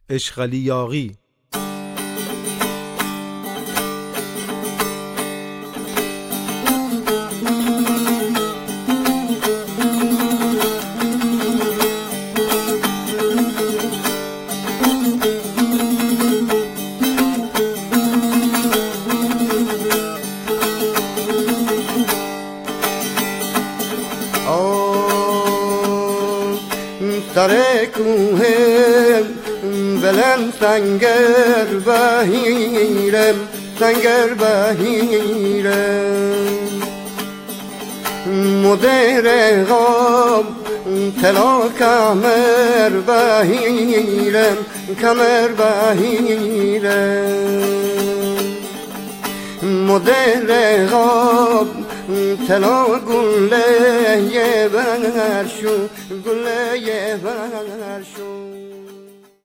اشغالی یاغی. سر کوه بلند سنگر بهیرم، سنگر بهیرم، مدر غاب طلا کمر بهیرم، کمر بهیرم، مدر غاب طلا گله برشو، گله برشو.